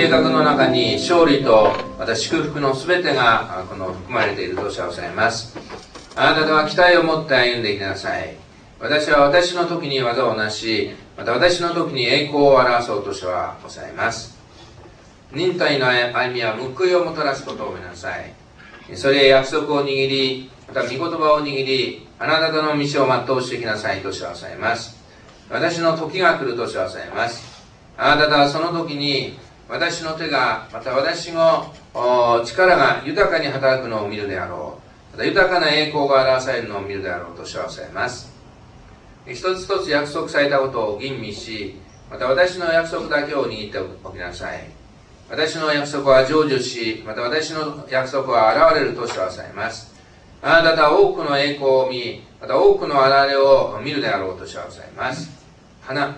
計画の中に勝利とまた祝福のすべてが含まれているとおっしゃいます。あなた方は期待を持って歩んでいきなさい。私は私の時に技をなし、また私の時に栄光を表そうと主はおっしゃいます。忍耐の歩みは報いをもたらすことを見なさい。それへ約束を握り、また御言葉を握り、あなた方の道を全うしていきなさいと主はおっしゃいます。私の時が来ると主はおっしゃいます。あなた方はその時に私の手が、また私の力が豊かに働くのを見るであろう。また豊かな栄光が表されるのを見るであろうと主はおっしゃいます。一つ一つ約束されたことを吟味し、また私の約束だけを握っておきなさい。私の約束は成就し、また私の約束は現れると主はおっしゃいます。あなた方は多くの栄光を見、また多くの現れを見るであろうと主はおっしゃいます。花。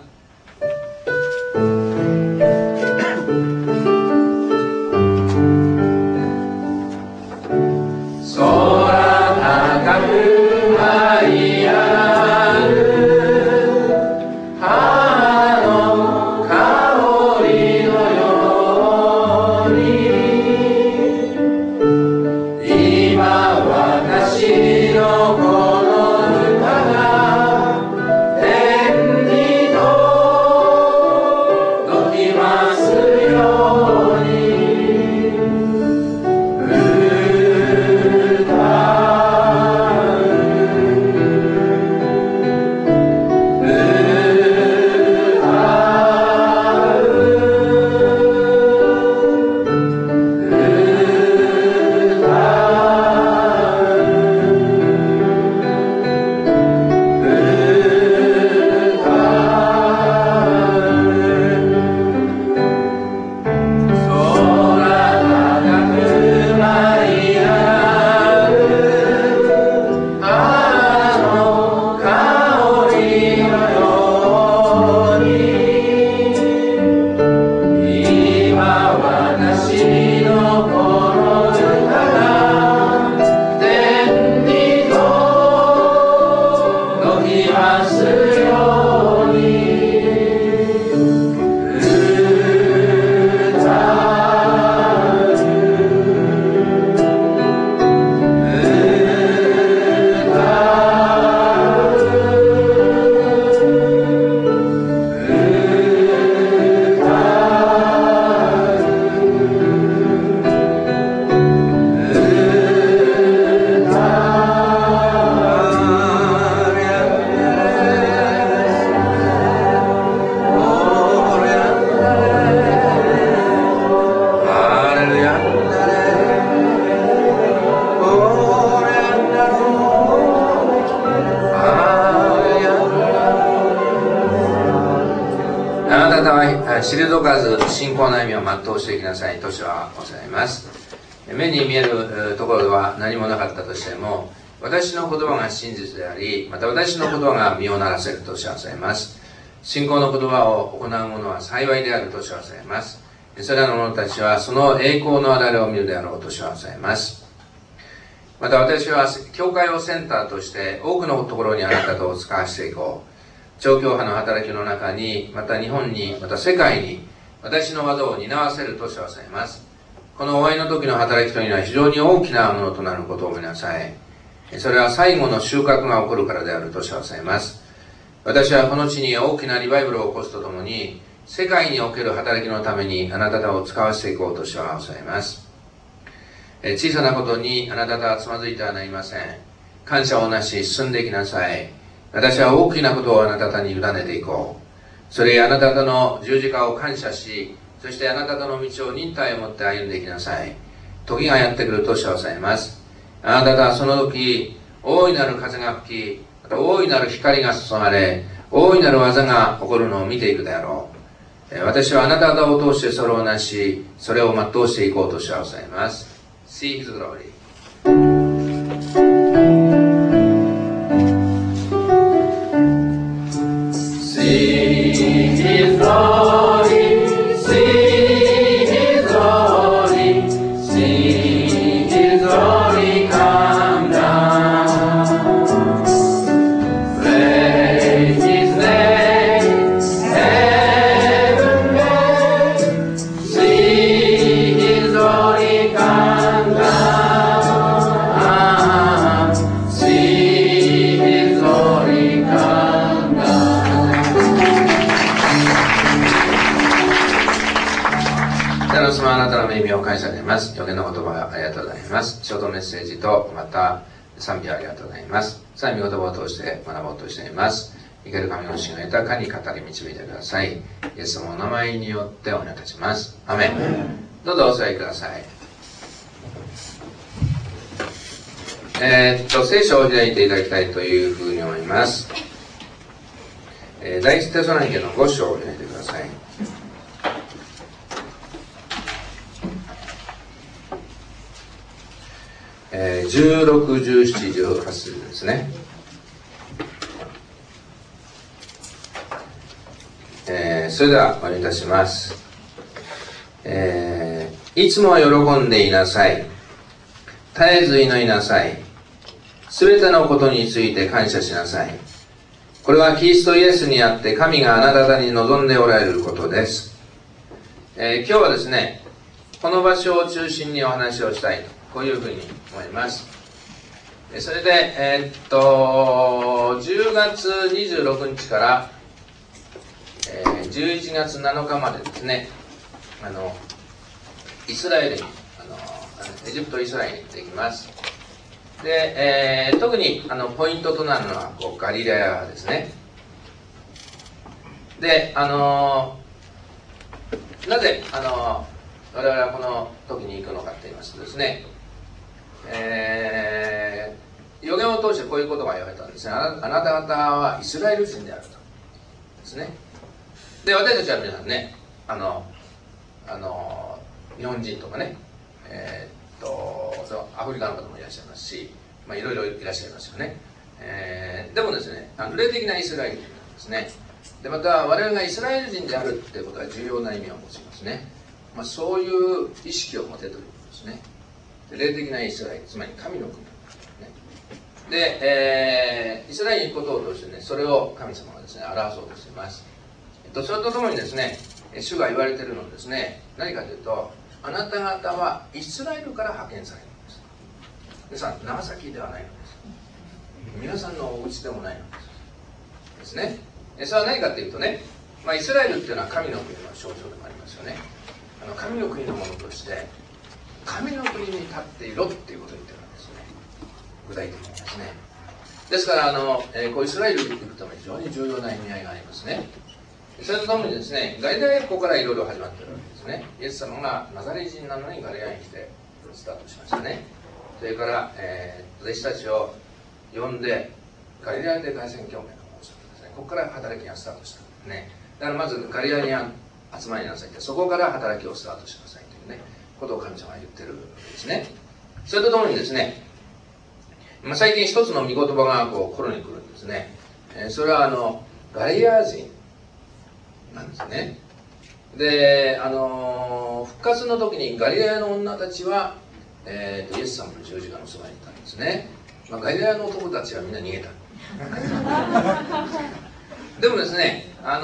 退かず信仰の歩みを全うしていきなさいと主はおっしゃいます。目に見えるところでは何もなかったとしても、私の言葉が真実であり、また私の言葉が身をならせると主はおっしゃいます。信仰の言葉を行う者は幸いであると主はおっしゃいます。それらの者たちはその栄光の現れを見るであろうと主はおっしゃいます。また私は教会をセンターとして多くのところにあなたと使わしていこう。調教派の働きの中に、また日本に、また世界に私の技を担わせると主はおっしゃいます。この終わりの時の働きというのは非常に大きなものとなることを見なさい。それは最後の収穫が起こるからであると主はおっしゃいます。私はこの地に大きなリバイバルを起こすとともに、世界における働きのためにあなた方を使わせていこうと主はおっしゃいます。小さなことにあなた方はつまずいてはなりません。感謝をなし進んでいきなさい。私は大きなことをあなた方に委ねていこう。それへあなた方の十字架を感謝し、そしてあなた方の道を忍耐を持って歩んでいきなさい。時がやってくると主はおっしゃいます。あなた方はその時、大いなる風が吹き、また大いなる光が注がれ、大いなる技が起こるのを見ていくであろう。私はあなた方を通してそれをなし、それを全うしていこうと主はおっしゃいます。See His glory. See His glory, see His glory, see His glory come down. Praise His name, heaven made. See なたの恵みを感謝します。予言の言葉ありがとうございます。ショートメッセージとまた賛美ありがとうございます。さあ、御言葉を通して学ぼうとしています。生ける神の神が豊かに語り導いてください。イエス様のお名前によってお願いいたします。アメン。どうぞお座りください。聖書を開いていただきたいというふうに思います。第一テサロニケの5章を開いてください。16、17、18節ですね。それではお願いいたします。いつも喜んでいなさい。絶えず祈りなさい。すべてのことについて感謝しなさい。これはキリストイエスにあって神があなた方に望んでおられることです。今日はですね、この場所を中心にお話をしたいと、こういうふうに思います。それで、10月26日から11月7日までですね、イスラエルにエジプトイスラエルに行ってきます。で、特にポイントとなるのはガリラヤですね。で、なぜ我々はこの時に行くのかと言いますとですね、予言を通してこういうことが言われたんですね。あなた方はイスラエル人であるとですね。で、私たちは皆さんね、日本人とかね、アフリカの方もいらっしゃいますし、いろいろいらっしゃいますよね。でもですね、霊的なイスラエル人なんですね。で、また我々がイスラエル人であるということは重要な意味を持ちますね。そういう意識を持てということですね。霊的なイスラエル、つまり神の国、ね、で、イスラエルに行くことを通してね、それを神様がですね、表そうとしています。それとともにですね、主が言われているのはですね、何かというと、あなた方はイスラエルから派遣されるんです。皆さん、長崎ではないのです。皆さんのお家でもないのですね。それは何かというとね、イスラエルっていうのは神の国の象徴でもありますよね。神の国のものとして神の国に立っていろっていうことを言ってるんですね、具体的にですね。ですからこうイスラエルに行くために非常に重要な意味合いがありますね。それとともにですね、ガリラヤここからいろいろ始まってるわけですね。イエス様がナザレ人なのにガリラヤに来てスタートしましたね。それから、弟子たちを呼んでガリラヤで凱旋教会の方をしたんですね。ここから働きがスタートしたんですね。だからまずガリラヤに集まりなさいって、そこから働きをスタートしなさいというねことを神様が言ってるわけですね。それとともにですね、最近一つの御言葉が心に来るんですね。それはガリラヤ人なんですね。で、復活の時にガリラヤの女たちは、イエス様の十字架のそばにいたんですね。ガリラヤの男たちはみんな逃げた。でもですね、ガ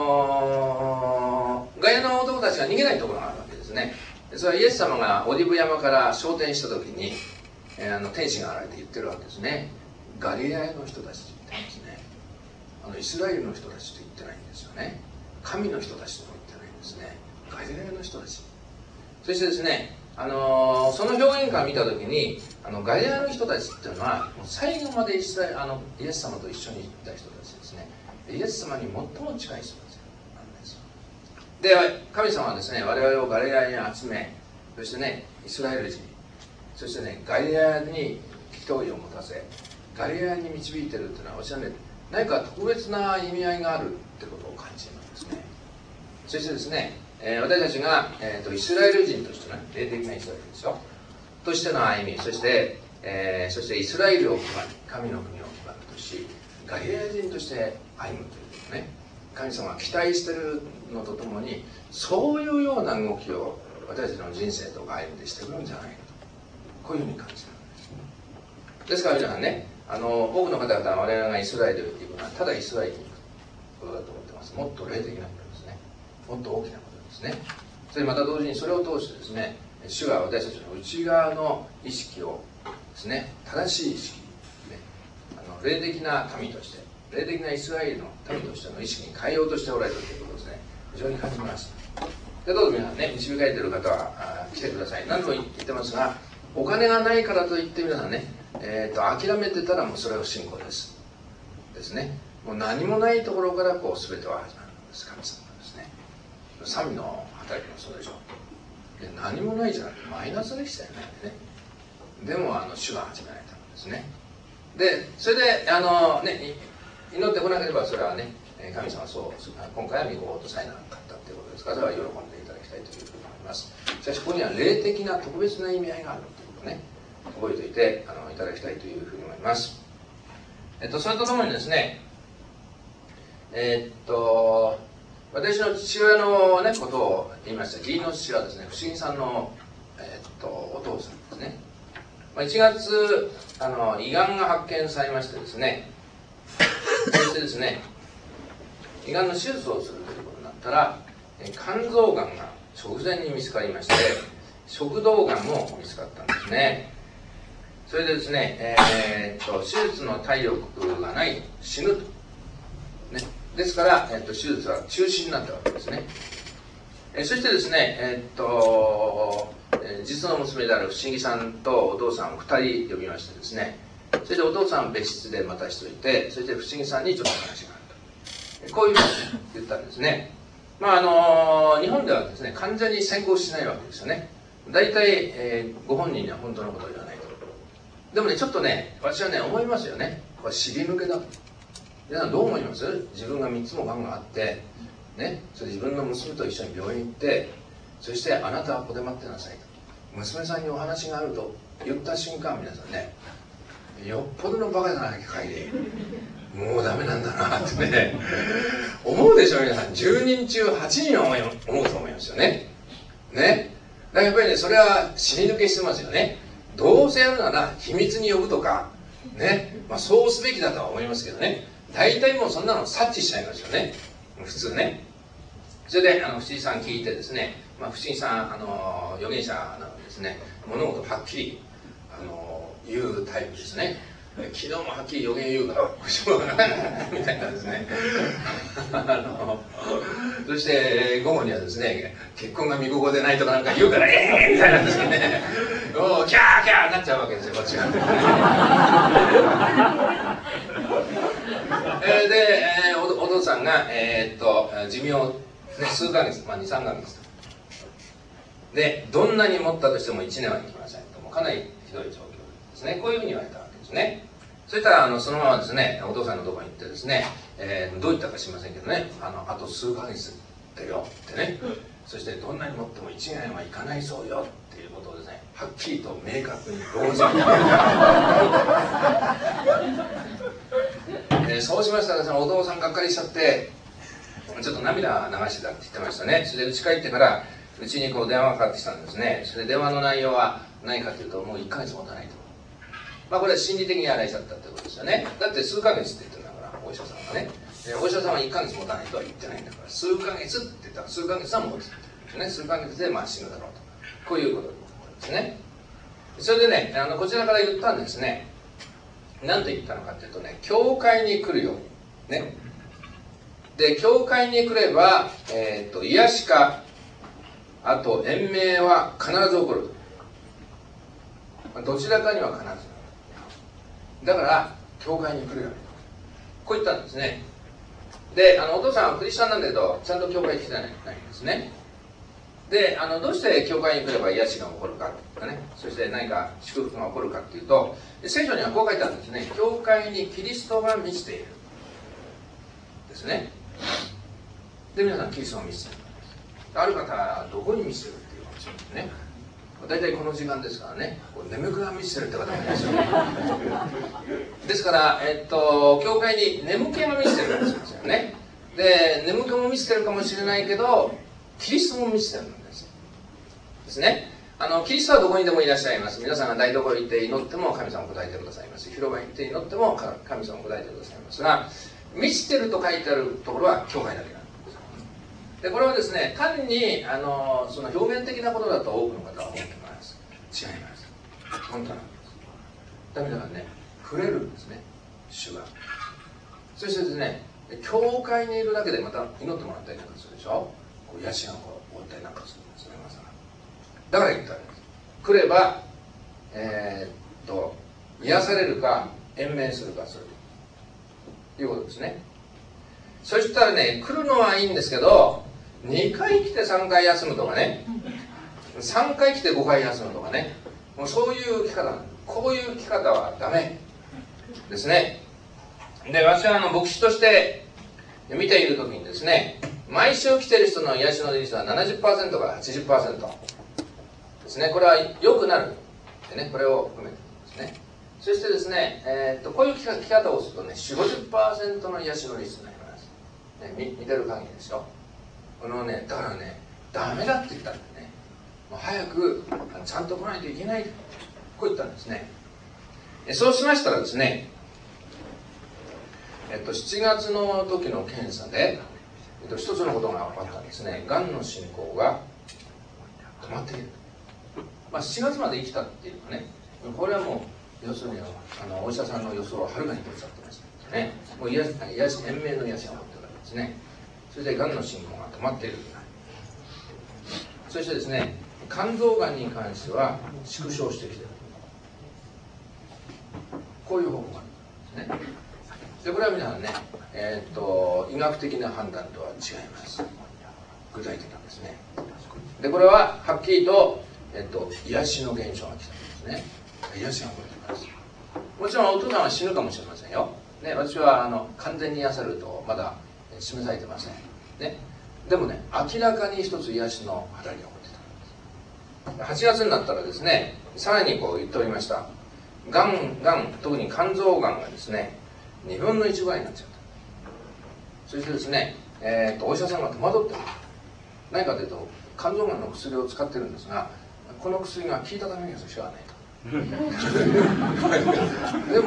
リラヤの男たちが逃げないところがあるわけですね。それはイエス様がオリブ山から昇天した時に、天使が現れて言ってるわけですね。ガリラヤの人たちと言ってるんですね。イスラエルの人たちと言ってないんですよね。神の人たちとも言ってないんですね。ガリラヤの人たち。そしてですね、その表現から見た時にガリラヤの人たちっていうのは最後までイエス様と一緒に行った人たちですね。イエス様に最も近い人たちなんですよ。で、神様はですね、我々をガリラヤに集め、そしてね、イスラエル人、そしてね、ガリラヤに人意を持たせ、ガリラヤに導いてるっていうのは、私はね、何か特別な意味合いがあるってことを感じるんですね。そしてですね、私たちが、イスラエル人としてね、霊的なイスラエルですよ、としての歩み、そしてイスラエルを基盤に、神の国を基盤とし、ガリラヤ人として歩むというね、神様が期待しているのとともに、そういうような動きを私たちの人生とか歩んでしてくるんじゃないかと、こういうふうに感じるんです。ですから皆さんね、多くの方々は我々がイスラエルというのはただイスラエルに行くことだと思ってます。もっと霊的なことですね。もっと大きなことですね。それまた同時にそれを通してですね、主が私たちの内側の意識をですね、正しい意識、ね、霊的な神として霊的なイスラエルの民としての意識に変えようとしておられるということですね、非常に感じました。 でどうぞ皆さんね、導かれている方は来てください。何度も言ってますが、お金がないからといって皆さんね、諦めてたらもうそれは不信仰ですね。もう何もないところからこう全ては始まるんです。神様ですね。神の働きもそうでしょう。で何もないじゃなくてマイナスでしたよね。でも主が始められたんですね。でそれで祈ってこなければそれはね、神様はそう今回は御心とさえなかったということですから、それは喜んでいただきたいというふうに思います。しかしここには霊的な特別な意味合いがあるということをね、覚えておいていただきたいというふうに思います。それとともにですね、私の父親の、ね、ことを言いました。義理の父はですね、不思議さんの、お父さんですね。1月胃がんが発見されましてですね、そしてですね、胃がんの手術をするということになったら、肝臓がんが直前に見つかりまして、食道がんも見つかったんですね。それでですね、手術の体力がない、死ぬと、ね、ですから、手術は中止になったわけですね。そしてですね、実の娘である不思議さんとお父さんを2人呼びましてですね、それでお父さんを別室で待たしておいて、そして不思議さんにちょっと話があると、こういうふうに言ったんですね。日本ではですね、患者に先行しないわけですよね。大体、ご本人には本当のことを言わないと。でもね、ちょっとね、私はね、思いますよね。これ尻抜けだ。皆さんどう思います？自分が3つもがんがあって、ね、それ自分の娘と一緒に病院行って、そしてあなたはここで待ってなさいと。娘さんにお話があると言った瞬間、皆さんね、よっぽどのバカじゃなきゃ限り、もうダメなんだなってね、思うでしょ皆さん。10人中8人は思うと思いますよね。ね。だからやっぱりね、それは死に抜けしてますよね。どうせやるなら秘密に呼ぶとか、ね、そうすべきだとは思いますけどね。大体もうそんなの察知しちゃいますよね。普通ね。それで不思議さん聞いてですね、不思議さん預言者なのでですね、物事をはっきり言うタイプですね。昨日もはっきり予言言うからみたいなですねそして午後にはですね、結婚が見心でないとかなんか言うからみたいなんですねおキャーキャーなっちゃうわけですよ、こっちがで、お父さんが、寿命、ね、数ヶ月、2、3ヶ月で、どんなに持ったとしても1年は生きませんと、もうかなりひどい状況ですね。こういうふうに言われたわけですね。そしたらそのままですね、お父さんのところに行ってですね、どう言ったか知りませんけどね、あと数ヶ月だよってね、そしてどんなに持っても1年はいかないそうよっていうことをですね、はっきりと明確に同時にそうしましたらですね、お父さんがっかりしちゃってちょっと涙流してたって言ってましたね。それで家帰ってからうちにこう電話がかかってきたんですね。それで電話の内容は何かというと、もう1ヶ月持たないと。これは心理的に洗いちゃったってことですよね。だって数ヶ月って言ってんだから、お医者さんがね。お医者さんは1ヶ月持たないとは言ってないんだから、数ヶ月って言ったら数ヶ月は持つって言うんですね。数ヶ月で死ぬだろうと。こういうことですね。それでね、こちらから言ったんですね。何と言ったのかっていうとね、教会に来るように。ね。で、教会に来れば、癒しか、あと延命は必ず起こる。どちらかには必ず。だから教会に来るように、こう言ったんですね。で、お父さんはクリスチャンなんだけどちゃんと教会に来てないんですね。で、どうして教会に来れば癒しが起こるかとかね、そして何か祝福が起こるかっていうと、聖書にはこう書いてあるんですね。教会にキリストが満ちているですね。で、皆さんキリストが満ちている。ある方はどこに満ちているっていうかもしれないですね。大体この時間ですからね、眠気が満ちてるって方もいますよ。ですから、教会に眠気が満ちてるかもしれませんよね。で、眠気も満ちてるかもしれないけど、キリストも満ちてるんですね。キリストはどこにでもいらっしゃいます。皆さんが台所に行って祈っても神様を答えてくださいます。広場に行って祈っても神様を答えてくださいますが、満ちてると書いてあるところは教会だけなんです。で、これはですね、単にその表面的なことだと多くの方は思ってます。違います。本当なんです。だからね、触れるんですね、主が。そしてですね、教会にいるだけでまた祈ってもらったりなんかするでしょ。 こう癒しがこう覆ったりなんかするんですね。だから言ったんです。来れば癒されるか延命するかするということですね。そしたらね、来るのはいいんですけど、2回来て3回休むとかね、3回来て5回休むとかね、もうそういう生き方、こういう生き方はダメですね。で、私は牧師として見ている時にですね、毎週来てる人の癒しの率は 70% から 80% ですね。これは良くなるでね、これを含めてですね。そしてですね、こういう生き方をするとね、4、50% の癒しの率になります、ね、見てる限りですよ。このね、だからね、ダメだって言ったんでね、もう早くちゃんと来ないといけないとこう言ったんですね。そうしましたらですね、7月の時の検査で、一つのことが分かったんですね。がんの進行が止まっている。7月まで生きたっていうかね、これはもう要するにお医者さんの予想ははるかに取っちゃってましたね。もう延命の癒しが起こってるわけですね。それでがんの進行が止まっている。そしてですね、肝臓がんに関しては縮小してきている。こういう報告があるんですね。でこれは皆さんね、医学的な判断とは違います。具体的なんですね。でこれははっきりと、癒しの現象が来たんですね。癒しが起こってきます。もちろんお父さんは死ぬかもしれませんよ、ね、私は完全に癒されるとまだ示されてません、ね、でもね、明らかに一つ癒しの働きが起こってたんです。8月になったらですね、さらにこう言っておりました。がん、特に肝臓がんがですね、2分の1ぐらいになっちゃった。そしてですね、お医者さんが戸惑ってる。何かというと、肝臓がんの薬を使ってるんですが、この薬が効いたためにはしょうがないと。で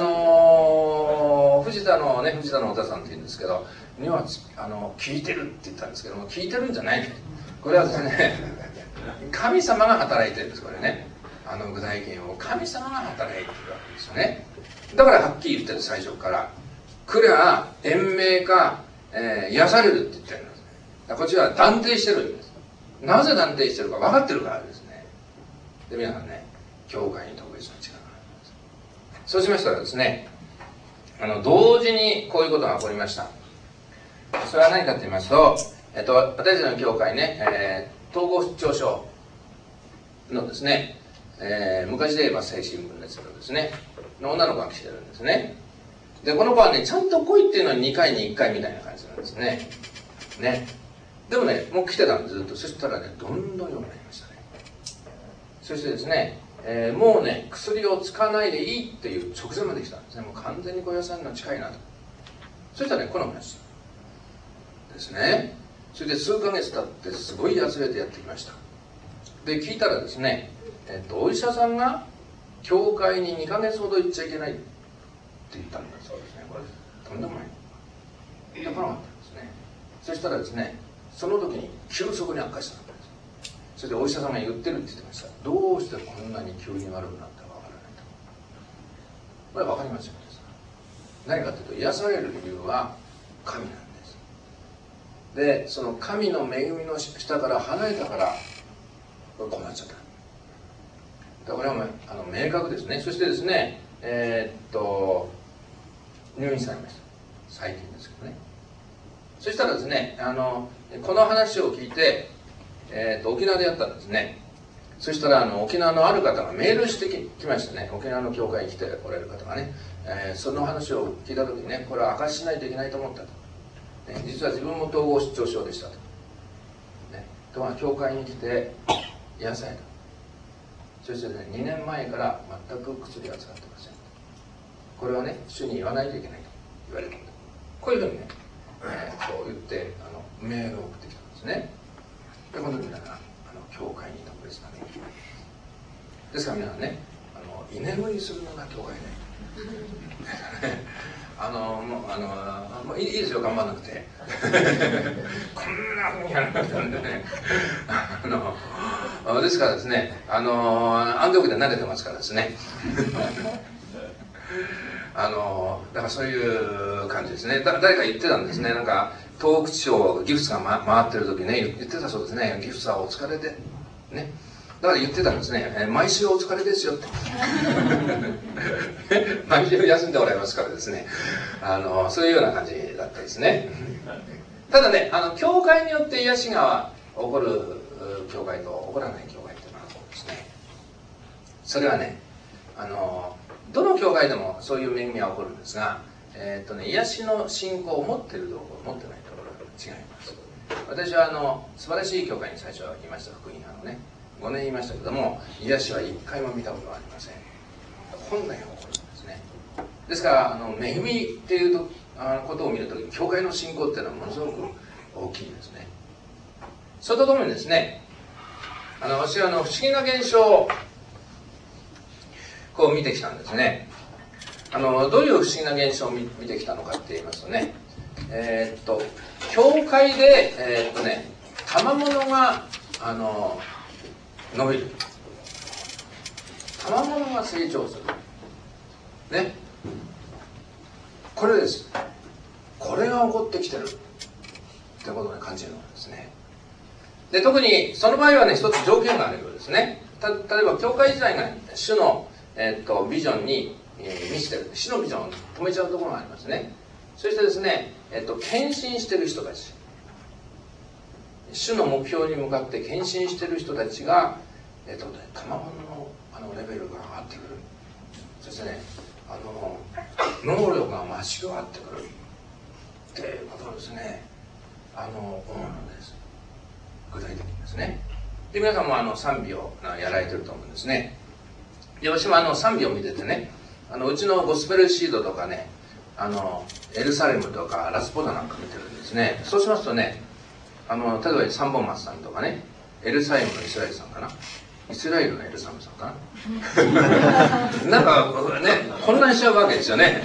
も藤田のお田さんって言うんですけど、には効いてるって言ったんですけども、効いてるんじゃないと。これはですね、神様が働いてるんです。これね、具体験を神様が働いてるわけですよね。だからはっきり言ってる、最初から。来りゃ延命か、癒されるって言ってるんです。こっちは断定してるんです。なぜ断定してるか分かってるからですね。で皆さんね、教会に特別な力があります。そうしましたらですね、同時にこういうことが起こりました。それは何かと言いますと、私たちの教会ね、統合失調症のですね、昔で言えば精神分裂のですねの女の子が来てるんですね。でこの子はね、ちゃんと来いっていうのは2回に1回みたいな感じなんですね。でもね、もう来てたんです、ずっと。そしたらね、どんどん良くなりましたね。そしてですね、もうね、薬を使わないでいいっていう直前まで来たんですね。もう完全に小屋さんの近いなと。そしたらね、この話ですね。それで数ヶ月経ってすごいやつれてやってきました。で聞いたらですね、お医者さんが教会に2ヶ月ほど行っちゃいけないって言ったんだそうですね。これとんでもない。言ってこなかったんですね。そしたらですね、その時に急速に悪化したんです。それでお医者さんが言ってるって言ってました。どうしてこんなに急に悪くなったかわからないと。これは分かりませんでした。何かというと、癒される理由は神なんです。でその神の恵みの下から離れたからこうなっちゃった。これは明確ですね。そしてですね、入院されました。最近ですけどね。そしたらですね、この話を聞いて、沖縄でやったんですね。そしたら沖縄のある方がメールしてきましたね。沖縄の教会に来ておられる方がね、その話を聞いた時にね、これは証ししないといけないと思ったと、ね、実は自分も統合失調症でしたと、ね、とは教会に来て癒された。そしてね、2年前から全く薬は使ってません。これはね、主に言わないといけないと言われたんだ。こういうふうにね、こう言ってメールを送ってきたんですね。でこの時だから教会に特別なね、ですから皆さんね、居眠りするのが教会ねもういいですよ、頑張らなくてこんなふうにやらなくてなんでねですからですね、安定期で慣れてますからですねだからそういう感じですね。誰か言ってたんですね。なんか東北地方ギフスが、回ってる時ね、言ってたそうですね。ギフスはお疲れでね、だから言ってたんですね。毎週お疲れですよって毎週休んでもらいますからですね、そういうような感じだったですね。ただね、教会によって癒しが起こる教会と起こらない教会っていうのはこうですね。それはね、どの教会でもそういう恵みは起こるんですが、癒しの信仰を持っているところ持ってないところが違います。私は素晴らしい教会に最初はいました。福音派のね、5年いましたけども、癒しは1回も見たことはありません。本来起こるんですね。ですから恵みっていうことを見るとき、教会の信仰っていうのはものすごく大きいですね。それとともにですね、私は不思議な現象をこう見てきたんですね。どういう不思議な現象を見てきたのかって言いますとね、教会で賜物が伸びる、賜物が成長するね、これです。これが起こってきてるってことに感じるのですね。で、特にその場合はね、一つ条件があるようですね。例えば教会自体が主の、ビジョンに、満ちてる、主のビジョンを止めちゃうところがありますね。そしてですね、献身してる人たち、主の目標に向かって献身してる人たちが、賜物のレベルが上がってくる。そしてね、能力が増し加わってくるっていうことですね。思うのです。具体的にですね。で、皆さんも賛美をやられてると思うんですね。で、私も賛美を見ててね、うちのゴスペルシードとかね、エルサレムとかラスポダなんか見てるんですね。そうしますとね、例えば三本松さんとかね、エルサレムのイスラエルさんかな、イスラエルのエルサレムさんかななんかね、混乱しちゃうわけですよね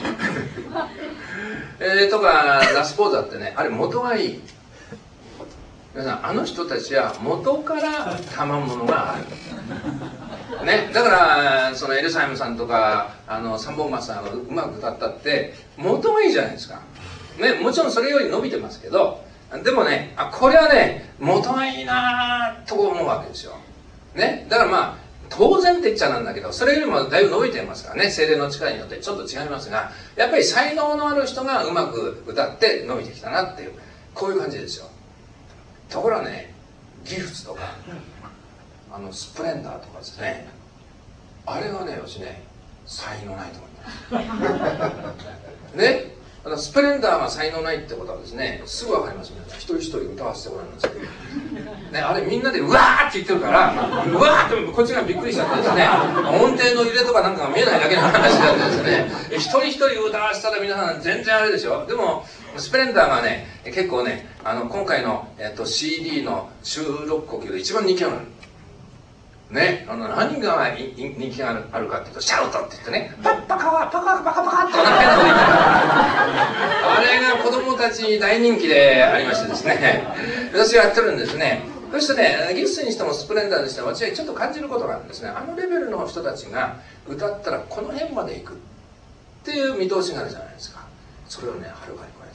とかラスポーザってね、あれ元がいい。皆さん、人たちは元から賜物があるね。だからそのエルサレムさんとか三本松さんがうまく歌ったって元がいいじゃないですかね。もちろんそれより伸びてますけど、でもね、これはね、元がいいなと思うわけですよね。だから当然って言っちゃなんだけど、それよりもだいぶ伸びてますからね。聖霊の力によってちょっと違いますが、やっぱり才能のある人がうまく歌って伸びてきたなっていう、こういう感じですよ。ところがね、ギフツとかスプレンダーとかですね、あれはね、私ね、才能ないと思いますね。スプレンダーが才能ないってことはですね、すぐ分かります。皆さん一人一人歌わせてもらいますけど、ね、あれみんなでうわーって言ってるから、うわーってこっちがびっくりしちゃってですね、音程の揺れとかなんかが見えないだけの話なんでですね、一人一人歌わせたら皆さん全然あれでしょ。でもスプレンダーがね、結構ね、今回の、CD の収録呼吸で一番人気があるね。何が人気があるかっていうと、シャウトって言ってね、パッパカワパカパカパカって変なこと言ってあれが子供たちに大人気でありましてですね、私がやってるんですね。そしてね、ギフスにしてもスプレンダーにしても私はちょっと感じることがあるんですね。レベルの人たちが歌ったらこの辺まで行くっていう見通しがあるじゃないですか。それをね、はるかに超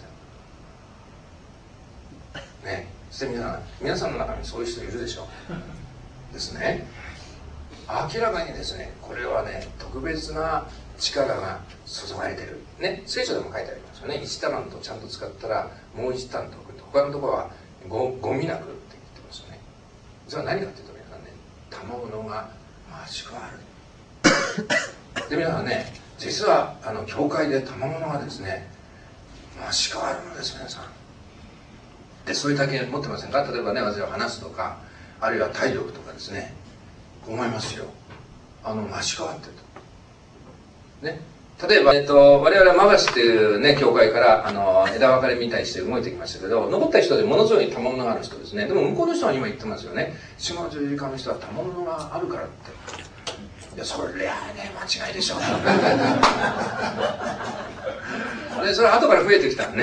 えてるね。そして皆さんの中にそういう人いるでしょうですね。明らかにですね、これはね、特別な力が注がれてるね。聖書でも書いてありますよね。1タラントちゃんと使ったらもう1タラント送ると、他のところはゴミなくって言ってますよね。それは何かっていうと、皆さんね、賜物が増し加わるで、皆さんね、実は教会で賜物がですね、増し加わるのです。皆さんで、それだけ持ってませんか。例えばね、私は話すとか、あるいは体力とかですね、思いますよ。増し加わってるとね。例えば、我々はマガシっていうね、教会から枝分かれみたいにして動いてきましたけど、残った人でものすごい賜物がある人ですね。でも向こうの人は今言ってますよね。4月10時間の人は賜物があるからって。いや、それはね、間違いでしょうそれは後から増えてきたね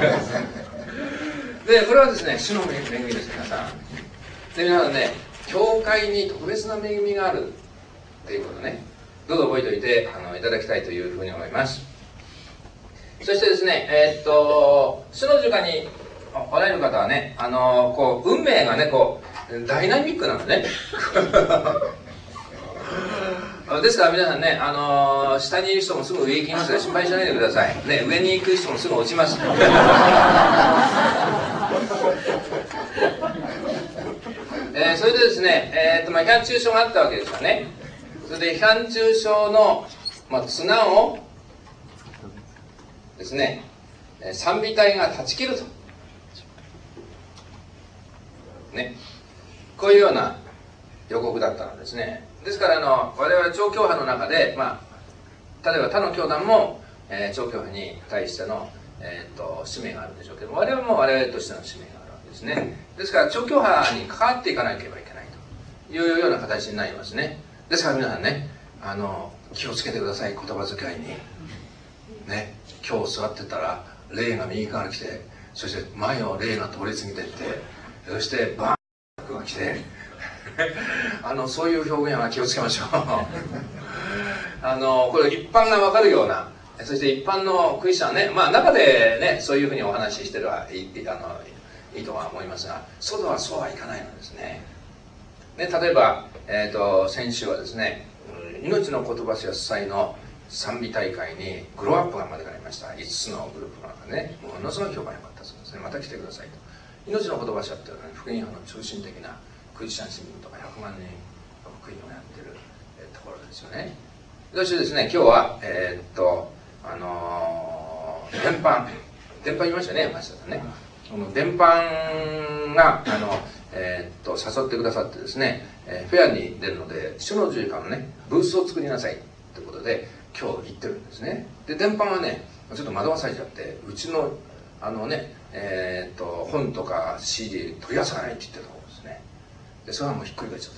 で、これはですね、主の恵みです。皆さんで、皆さんね、教会に特別な恵みがあるっていうことね、どうぞ覚えておいていただきたいというふうに思います。 そしてですね、主の時間におられる方はね、こう運命がね、こうダイナミックなのね。ですから皆さんね、下にいる人もすぐ上行きますから心配しないでください。ね、上に行く人もすぐ落ちます。それでですね、批判中傷があったわけですよね。それで批判中傷の、綱をですね、賛美隊が断ち切ると。ね。こういうような予告だったんですね。ですから我々超教派の中で、例えば他の教団も、超教派に対しての、使命があるんでしょうけども、我々も我々としての使命があるわけですね。ですから超教派に関わっていかなければいけないというような形になりますね。ですから皆さんね、気をつけてください、言葉遣いにね。今日座ってたら霊が右から来て、そして前を霊が通り過ぎていって、そしてバーンが来てそういう表現は気をつけましょう。これ一般が分かるような、そして一般のクリスチャンはね、中でねそういうふうにお話ししてるはいいとは思いますが、外はそうはいかないのですね。例えば、先週はですね、命の言葉主催の賛美大会にグローアップが招かれました。5つのグループの中でね、ものすごい評判良かったそうですね。また来てくださいと。命の言葉主っていうのは、福音派の中心的なクリスチャン市民とか100万人福音をやってるところですよね。そしてですね、今日は伝播言いましたね、山下さんね。伝播が誘ってくださってですね、フェアに出るので主の十字架のねブースを作りなさいということで今日行ってるんですね。で伝播はねちょっと惑わされちゃって、うちの本とか CD 取り出さないって言ってたところですね。でそれはもうひっくり返っちゃった。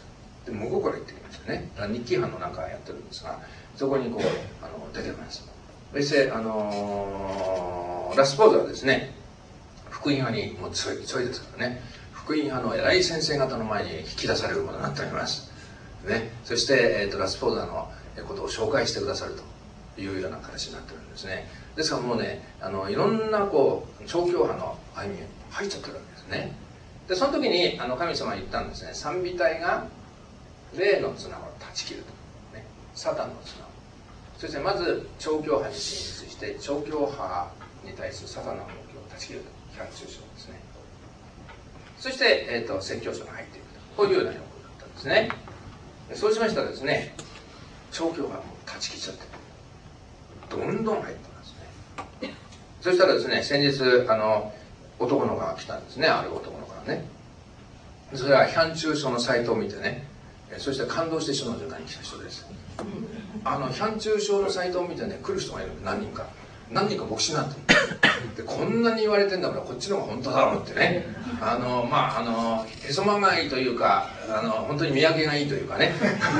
で向こうから行ってきましたね。日記班の中やってるんですが、そこにこう出てます。そしてラスポーズはですね、福音派にもう強いですからね、福音派の偉い先生方の前に引き出されるものになっております、ね、そして、ラスポーザーのことを紹介してくださるというような形になってるんですね。ですからもうねいろんなこう超教派の歩みに入っちゃってるわけですね。でその時に神様は言ったんですね。賛美隊が霊の綱を断ち切ると、ね、サタンの綱を、そしてまず超教派に進出して超教派に対するサタンの動きを断ち切ると、批判中傷ですね。そして、説教書が入っていくと、こういうような予告だったんですね。そうしましたらですね、超教派も断ち切っちゃってどんどん入ってますね。そしたらですね、先日男の子が来たんですね、ある男の子がね。それは批判中傷のサイトを見てね、そして感動して主の十字架に来た人です。批判中傷のサイトを見てね来る人がいる。何人か牧師になってで、こんなに言われてんだからこっちの方が本当だろうってね、へそまがいというか本当に見分けがいいというかね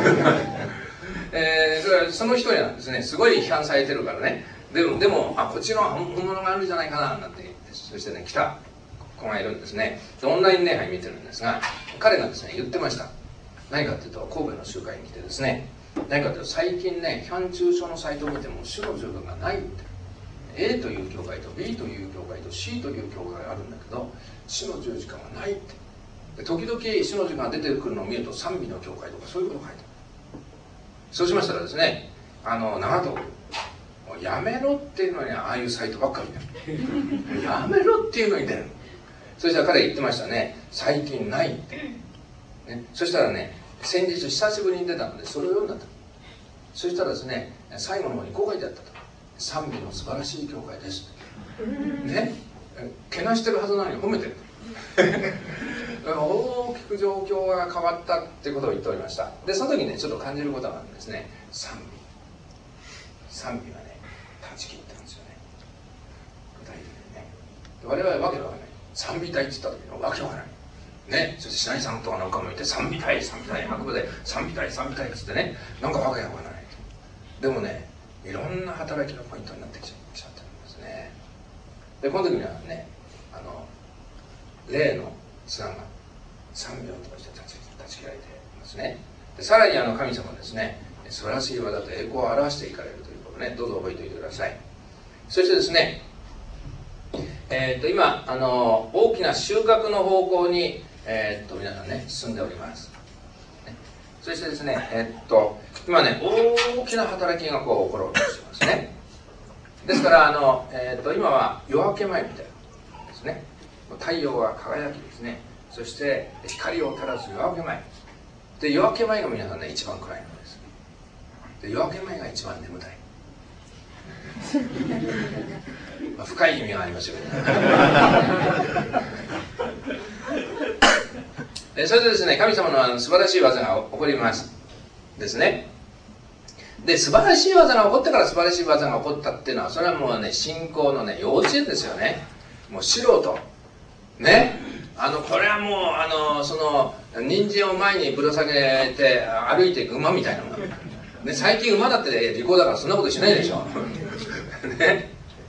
その一人なんですね。すごい批判されてるからね、でもこっちの本物があるんじゃないかななんて言って、そしてね来た子がいるんですね。でオンライン礼拝見てるんですが、彼がですね言ってました。何かっていうと、神戸の集会に来てですね、何かというと最近ね批判中傷のサイトを見ても主の十字架がないって、A という教会と B という教会と C という教会があるんだけど主の十字架がないって。で時々主の十字架が出てくるのを見ると賛美の教会とかそういうことが書いてある。そうしましたらですね、長門もうやめろっていうのにああいうサイトばっかり出るやめろっていうのに出る。そしたら彼言ってましたね、最近ないって、ね、そしたらね先日久しぶりに出たのでそれを読んだと。そしたらですね最後の方にこう書いてあったと。賛美の素晴らしい教会ですね。けなしてるはずなのに褒めてる大きく状況が変わったっていうことを言っておりました。でその時にねちょっと感じることがあるんですね。賛美はね断ち切ったんですよね、具体的にね。我々はわけがわからない。賛美隊って言った時のわけわからないね。そして白井さんとかなんかもいて賛美隊白馬で賛美隊っつってね、なんかわけがわからないと。でもねいろんな働きのポイントになってきちゃってるんですね。でこの時にはね霊の綱が3秒として断ち切られていますね。でさらに神様はですね素晴らしい技と栄光を表していかれるということをねどうぞ覚えておいてください。 そしてですね、今大きな収穫の方向に、皆さんね進んでおります。そしてですね、今ね大きな働きがこう起ころうとしてますね。ですから今は夜明け前みたいなですね。太陽が輝きですね。そして光を照らす夜明け前で、夜明け前が皆さんね一番暗いのです。で夜明け前が一番眠たい深い意味がありますよねそれでですね、神様の素晴らしい技が起こりますですね。で素晴らしい技が起こってから素晴らしい技が起こったっていうのは、それはもうね信仰のね幼稚園ですよね。もう素人ね、これはもうその人参を前にぶら下げて歩いていく馬みたいなもの、ね、最近馬だって利口だからそんなことしないでしょね。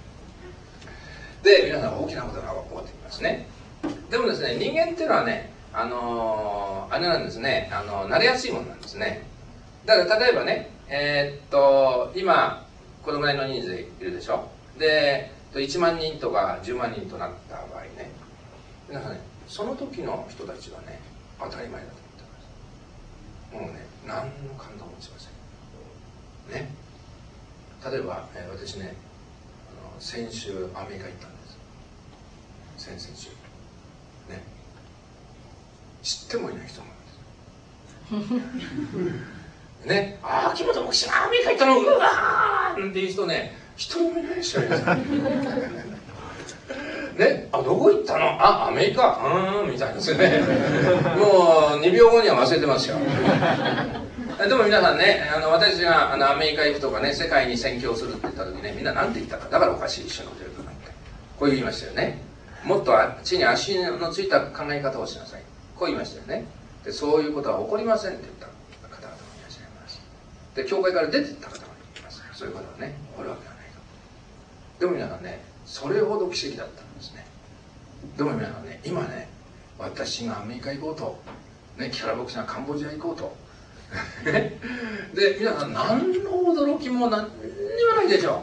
で皆さん大きなことが起こってきますね。でもですね、人間っていうのはねあれなんですね、慣れやすいものなんですね。だから例えばね、今このぐらいの人数いるでしょ。で1万人とか10万人となった場合ね、皆さんねその時の人たちはね当たり前だと思ってます。もうね何の感動もしませんね。例えば、私ね先週アメリカ行ったんです。先々週ね、知ってもいない人なんですね。木本牧師がアメリカ行ったの、うわーなんていう人ね一人もいないでしょね、どこ行ったの、アメリカ、みたいですよねもう2秒後には忘れてますよでも皆さんね、私がアメリカ行くとかね、世界に宣教するって言った時ね、みんな何て言ったか、だからおかしい一緒の出るかなんてこう言いましたよね。もっと地に足のついた考え方をしなさい、こう言いましたよね。でそういうことは起こりませんって言った方々もいらっしゃいます。で教会から出てった方もいます。そういうことはね起こるわけはないと。でも皆さんねそれほど奇跡だったんですね。でも皆さんね今ね、私がアメリカ行こうと、ね、木原牧師がカンボジア行こうとで皆さん何の驚きも何にもないでしょ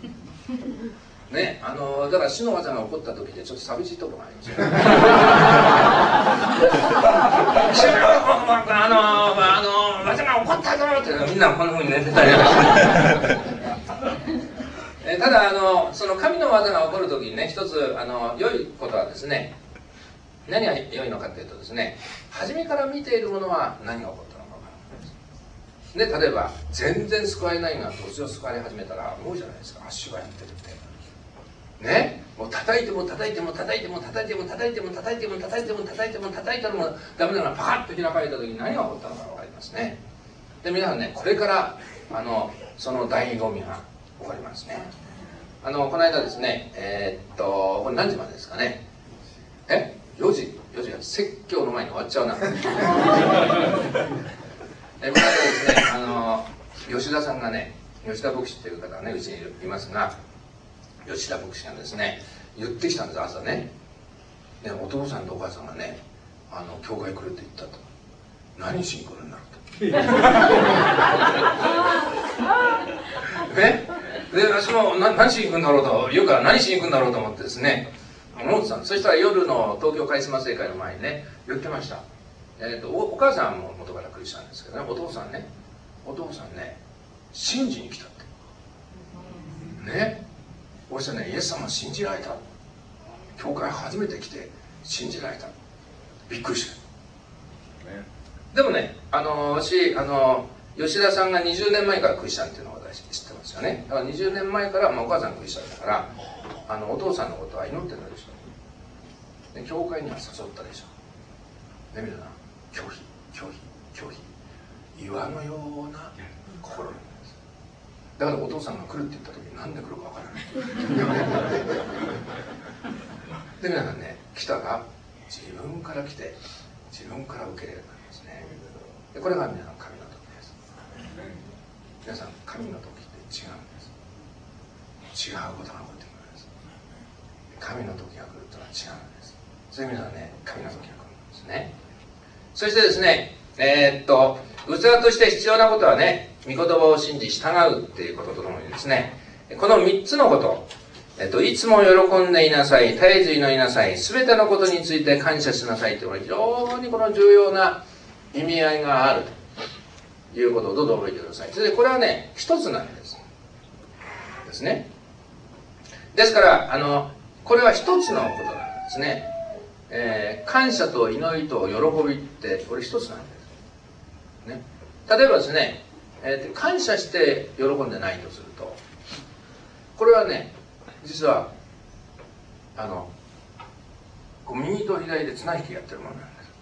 ね、だから死の技が起こった時でちょっと寂しいところがありますよね技が起こったぞってみんなこんな風に寝てたりただその神の技が起こる時にね、一つ良いことはですね、何が良いのかというとですね、初めから見ているものは何が起こったのか分からないです。で例えば全然救われないが突如救われ始めたら思うじゃないですか、主がやってるってね、もう叩いても叩いても叩いても叩いても叩いても叩いても叩いても叩いても叩いたのもダメなのがパカッと開かれた時に何が起こったのか分かりますね。で皆さんね、これからその醍醐味が起こりますね。この間ですね、これ何時までですかね、4時が説教の前に終わっちゃうなこの間ですね、吉田さんがね、吉田牧師っていう方がねうちにいますが、吉田牧師がですね言ってきたんです。朝ね、お父さんとお母さんがね教会来るって言ったと。何しに来るんだろうとね、で私も何しに行くんだろうと言うから、何しに行くんだろうと思ってですね思ってたんです。そしたら夜の東京カリスマ聖会の前にね言ってました。お母さんも元からクリスチャンですけどね、お父さんね信じに来たってね。お医者ね、イエス様信じられた、教会初めて来て信じられた、びっくりした、ね、でもね私吉田さんが20年前からクリスチャンっていうのを私知ってますよね。だから20年前から、お母さんクリスチャンだからお父さんのことは祈ってたでしょ。で教会には誘ったでしょ。で皆さん拒否岩のような心なんです。だからお父さんが来るって言った時に何で来るか分からないで皆さんね、来たら自分から来て自分から受け入れるんですね。でこれが皆さん神の時です。皆さん神の時って違うんです。違うことが起こってくるんです。神の時が来るというのは違うんです。そういう意味ではね、神の時が来るんですね。そしてですね、器として必要なことはね、御言葉を信じ従うっていうこととともにですね、 この3つのこと、いつも喜んでいなさい、絶えず祈りなさい、すべてのことについて感謝しなさいというのは非常にこの重要な意味合いがあるということをどうぞ覚えてください。それでこれはね、一つなんですね。ですからこれは一つのことなんですね。感謝と祈りと喜びってこれ一つなんです、ね。例えばですね、感謝して喜んでないとすると、これはね、実は右と左で綱引きやってるもの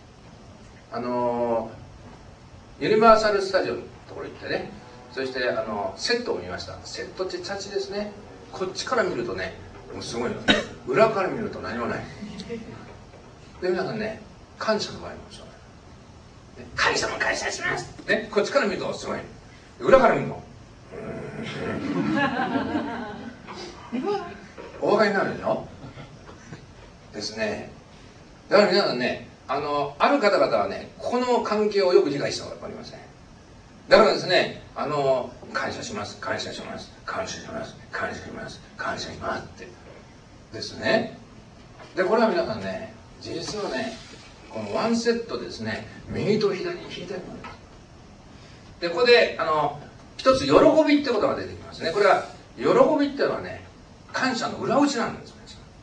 なんです。ユニバーサル・スタジオのところ行ってね、そしてセットを見ました。セットってチャチですね。こっちから見るとね、もうすごいのね。裏から見ると何もない。で、皆さんね、感謝の場合もそう、ね、神様感謝します、ね、こっちから見るとすごい。裏から見るのお分かりになるでしょですね。だから皆さんね、ある方々はね、この関係をよく理解した方が分かりません。だからですね、感謝します、感謝します、感謝します、感謝します、感謝しますってですね。で、これは皆さんね、実はね、このワンセットですね、右と左に引いてるんです。で、ここで一つ喜びってことが出てきますね。これは喜びっていうのはね、感謝の裏打ちなんです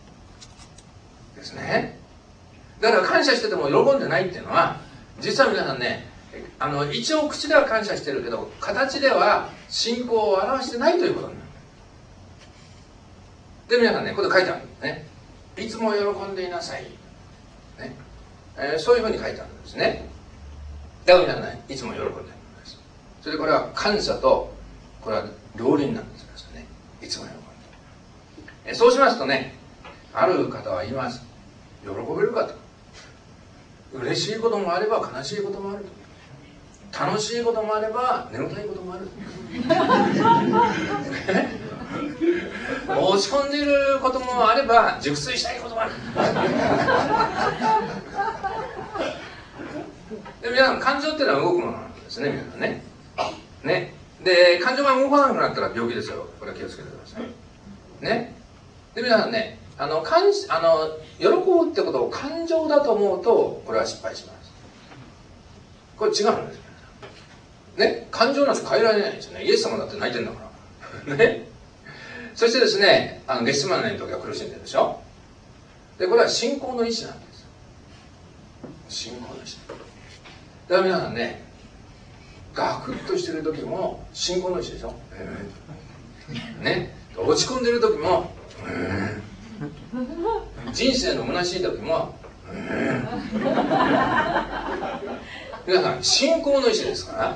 ね。だから感謝してても喜んでないっていうのは、実は皆さんね、一応口では感謝してるけど、形では信仰を表してないということになる。で、皆さんね、ここで書いてあるんですね。いつも喜んでいなさい、ね、そういうふうに書いてあるんですね。だから皆さんね、いつも喜んでいるんです。それでこれは感謝と、これは両輪なんですよね。いつも喜んで。そうしますとね、ある方は言います。喜べるかと。嬉しいこともあれば悲しいこともあると。楽しいこともあれば眠たいこともあると。落ち込んでいることもあれば熟睡したいこともある。で、皆さん感情っていうのは動くものなんですね、皆さんね。ね。で、感情が動かなくなったら病気ですよ。これは気をつけてください。ね。で、皆さんね、喜ぶってことを感情だと思うと、これは失敗します。これ違うんですよ。ね。感情なんて変えられないんですよね。イエス様だって泣いてるんだから。ね。そしてですね、ゲッセマネの時は苦しんでるでしょ。で、これは信仰の意志なんです。信仰の意志。だから皆さんね、ガクッとしてる時も信仰の意志でしょ。ね。落ち込んでる時も、人生の虚しい時も、皆さん信仰の意志ですから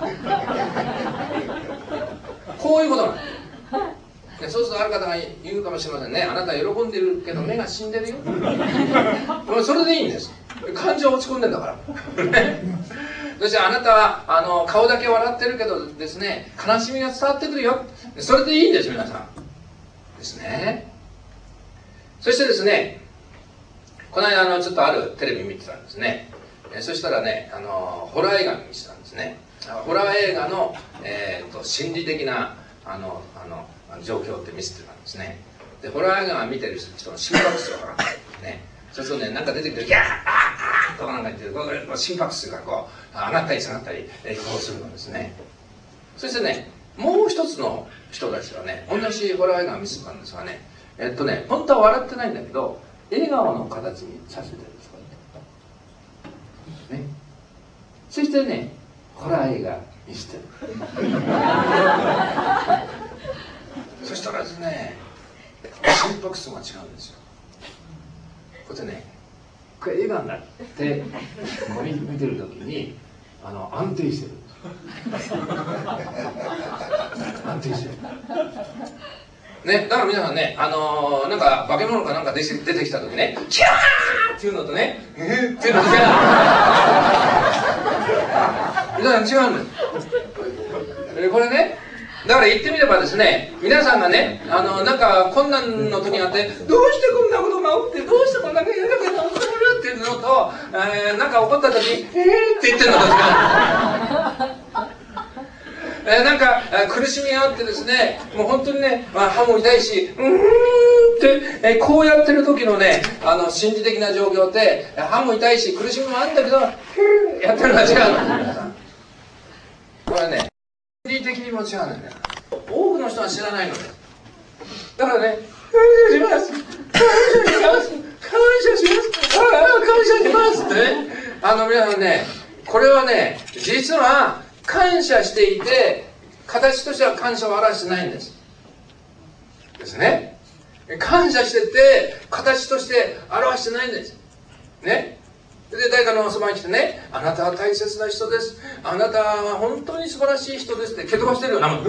こういうことなんです。そうするとある方が言うかもしれませんね。あなた喜んでるけど目が死んでるよ。それでいいんです。感情落ち込んでんだからそしてあなたは顔だけ笑ってるけどですね、悲しみが伝わってくるよ。それでいいんです、皆さんですね。そしてですね、この間ちょっとあるテレビ見てたんですね。そしたらね、ホラー映画見てたんですね。ホラー映画の、心理的な状況って見せてたんですね。で、ホラー映画を見てる人の心拍数がね、そうするとね、なんか出てくると、ギャーあーとかなんか言って、心拍数がこう上がったり下がったり、こうするのですね。そしてね、もう一つの人たちはね、同じホラー映画を見せてたんですがね、本当は笑ってないんだけど、笑顔の形にさせてるんですね。そしてね、ホラー映画見せてるそしたらですね、心拍数が違うんですよ。こうやってね、これ笑顔になってこれ見てる時に安定してる安定してるね。だから皆さんね、なんか化け物かなんか出てきた時ね、キャーっていうのとね、っていうのと違う皆さん違うんです。これね、だから言ってみればですね、皆さんがね、なんか困難の時があって、どうしてこんなことが起きて、どうしてこんなことが起きてっていうのと、なんか起こった時に、って言ってるのと違う。 なんか苦しみがあってですね、もう本当にね、歯も痛いし、って、こうやってる時のね、心理的な状況って、歯も痛いし苦しみもあるんだけど、やってるのは違うの。皆さん、これはね、心理的にも違うんだよね。多くの人は知らないのです。だからね、感謝します、感謝します、感謝します、感謝しますってね、皆さんね、これはね、実は感謝していて、形としては感謝を表してないんです。ですね。感謝してて、形として表してないんです。ね。で、誰かのそばに来てね、あなたは大切な人です。あなたは本当に素晴らしい人ですって蹴飛ばしてるよな。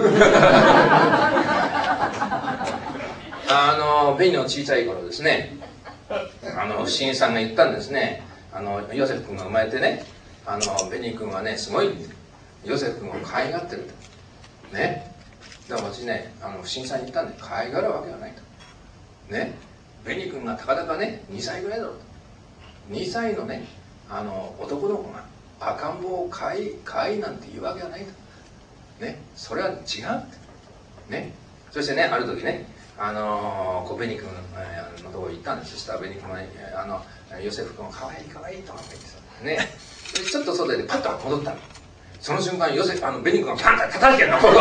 ベニの小さい頃ですね、不審さんが言ったんですね。ヨセフ君が生まれてね、ベニ君はね、すごいヨセフ君を可愛がってると。ね。だから私ね、不審さんに言ったんで、可愛がるわけがないと。ね。ベニ君がたかだかね、2歳ぐらいだろうと。2歳のね、男の子が赤ん坊を可愛いなんて言うわけがないと。ね。それは違うって。ね。そしてね、ある時ね、ベニ君のところに行ったんです。そしたらベニ君は、ヨセフ君を可愛い可愛いとか言ってたね。ちょっと外でパッと戻ったの。その瞬間、ベニ君がパンと叩いてるの。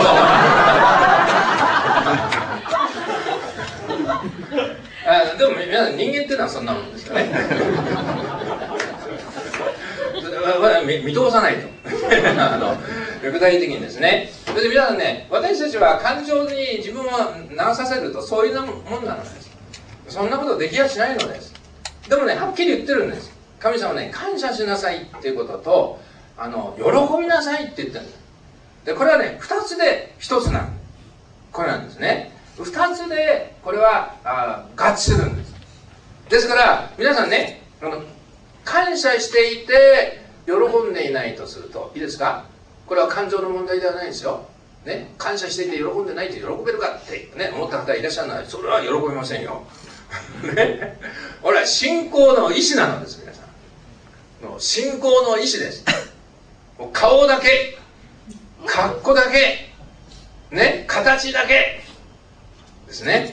でも皆さん、人間っていうのはそんなもんですよね。見通さないと。具体的にですね。それで皆さんね、私たちは感情に自分を流させるとそういうもんなのです。そんなことできやしないのです。でもね、はっきり言ってるんです。神様ね、感謝しなさいっていうことと、喜びなさいって言ってるんです。で、これはね、二つで一つなの。これなんですね。二つで、これは合致するんです。ですから、皆さんね、感謝していて、喜んでいないとすると、いいですか？これは感情の問題ではないですよ。ね、感謝していて喜んでないと喜べるかって、ね、思った方いらっしゃるのは、それは喜びませんよ。ね、俺は信仰の意志なのです、皆さん。信仰の意志です。もう顔だけ、格好だけ、ね、形だけですね。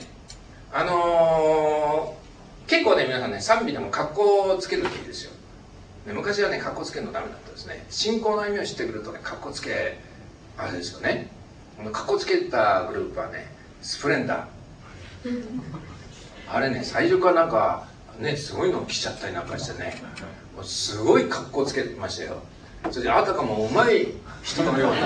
結構ね、皆さんね、賛美でも格好をつけるっていいですよ。ね、昔はね、格好つけるのダメだったですね。信仰の意味を知ってくるとね、格好つけ、あれですよね。格好つけたグループはね、スプレンダー。あれね、最初からなんか、ね、すごいの着ちゃったりなんかしてね、すごい格好つけてましたよ。それであたかもうまい人のように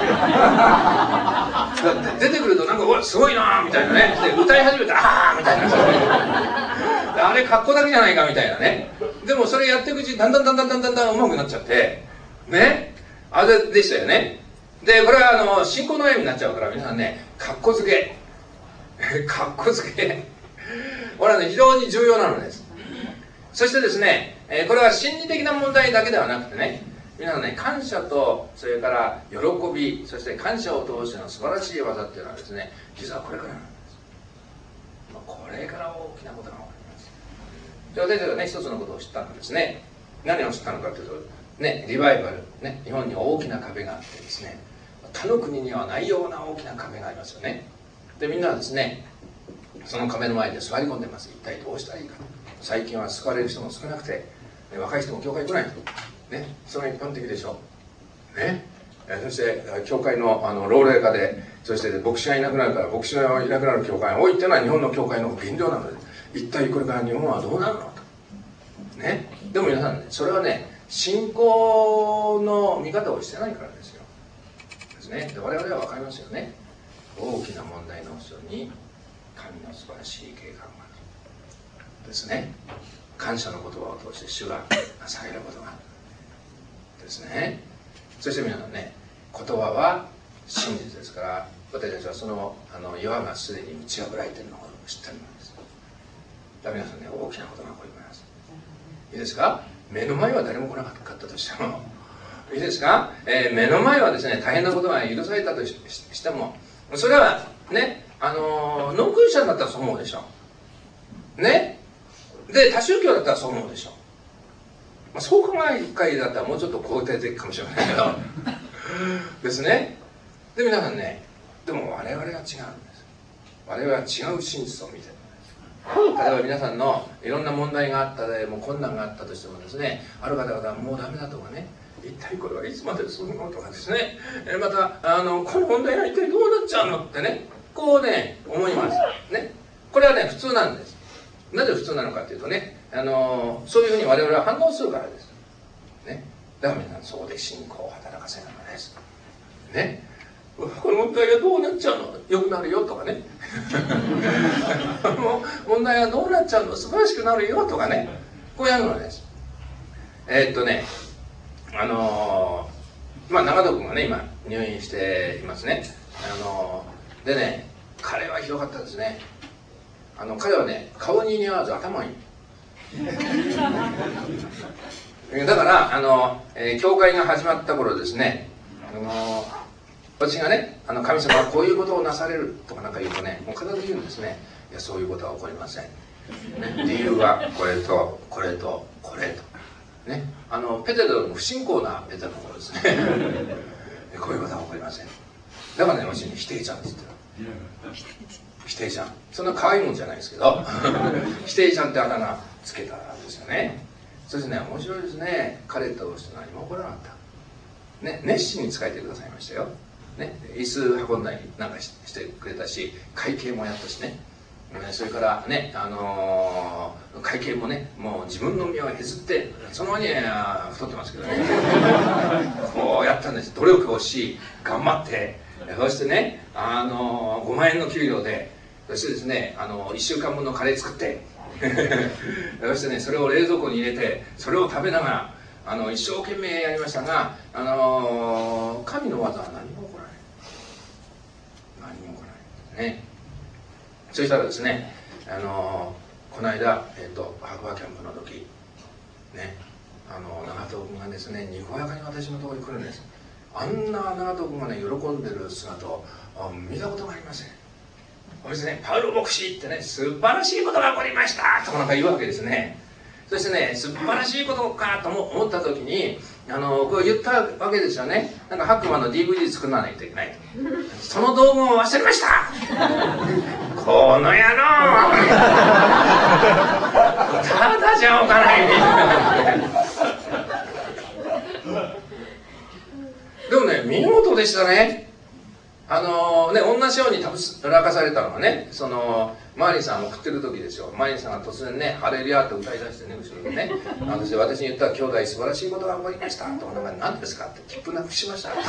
出てくるとなんか、うわ、すごいなみたいなね。で、歌い始めて、あーみたいな。あれ格好だけじゃないかみたいなね。でもそれやっていくうちにだんだん上手くなっちゃって、ね。あれでしたよね。で、これは信仰の歩みになっちゃうから皆さんね、格好つけ。これはね、非常に重要なのです。そしてですね、これは心理的な問題だけではなくてね、皆さんね、感謝と、それから喜び、そして感謝を通しての素晴らしい技っていうのはですね、実はこれからなんです。これから大きなことが起こります。で、私たちはね、一つのことを知ったのですね。何を知ったのかというと、ね、リバイバル、ね、日本に大きな壁があってですね、他の国にはないような大きな壁がありますよね。で、みんなはですね、その壁の前で座り込んでます。一体どうしたらいいか。最近は救われる人も少なくて、若い人も教会来ないと。ね、それが一般的でしょう。ね。そして、教会の老齢化で、そして牧師がいなくなるから、牧師がいなくなる教会が多いっていうのは日本の教会の現状なので、一体これから日本はどうなるのと。ね。でも皆さんね、それはね、信仰の見方をしてないからですよ。ですね。で、我々は分かりますよね。大きな問題の後ろに、神の素晴らしい計画がある。ですね。感謝の言葉を通して主がなされることがある。ですね。そして皆さんね、言葉は真実ですから、私たちはその岩がすでに打ち破られているのを知っているのです。だから皆さんね、大きなことが起こります。いいですか？目の前は誰も来なかったとしても、いいですか？目の前はですね、大変なことが許されたとしても、それはね、ノンクリスチャンだったらそう思うでしょう。ね。で、多宗教だったらそう思うでしょう。創価学会だったらもうちょっと肯定的かもしれないけどですね。 で皆さんね、でも我々は違うんです。我々は違う真実を見てる。例えば皆さんのいろんな問題があったでもう困難があったとしてもですね、ある方々はもうダメだとかね、一体これはいつまで進むのとかですね、またこの問題は一体どうなっちゃうのってね、こうね思いますね。これはね普通なんです。なぜ普通なのかというとね、そういうふうに我々は反応するからですね。だから皆さん、そうで信仰を働かせるのですね。この問題がどうなっちゃうの、良くなるよとかね問題はどうなっちゃうの、素晴らしくなるよとかね、こうやるのです。長門君がね今入院していますね。でね、彼はひどかったですね。彼はね、顔に似合わず頭にだから教会が始まった頃ですね、私がね、神様はこういうことをなされるとかなんか言うとね、もう必ず言うんですね。いや、そういうことは起こりません、ね、理由はこれとこれとこれとね、ペテロの不信仰なペテロの頃ですねこういうことは起こりません。だからね、私に否定ちゃんって言ってる。否定ちゃん、そんな可愛いもんじゃないですけど否定ちゃんってあだ名つけたんですよね。そしてね、面白いですね。彼として何も起こらなかった、ね、熱心に仕えてくださいましたよ、ね、椅子運んだりなんかしてくれたし、会計もやったしね、それからね、会計もね、もう自分の身を削って、その割には太ってますけどねこうやったんです。努力をし頑張って、そしてね、5万円の給料で、そしてですね、1週間分のカレー作ってそしてね、それを冷蔵庫に入れて、それを食べながら一生懸命やりましたが、神の技は何も起こらない。何も起こらないね。そしたらですね、この間、白馬キャンプの時ね、長門君がですね、にこやかに私のところに来るんです。あんな長門君がね、喜んでる姿を見たことがありません。そしてね、パウロ牧師ってね、素晴らしいことが起こりましたとかなんか言うわけですね。そしてね、素晴らしいことかと思った時にこう言ったわけですよね。なんか白馬の DVD 作らないといけないと。その道具を忘れましたこの野郎ただじゃおかないみたいなでもね、見事でしたね。同じようにたぶらかされたのがね、マーリンさんを送ってる時ですよ。マーリンさんが突然ね、ハレルヤって歌い出してね、後ろでね、私に言ったら、兄弟素晴らしいことが起こりましたとか、何ですかって、切符なくしました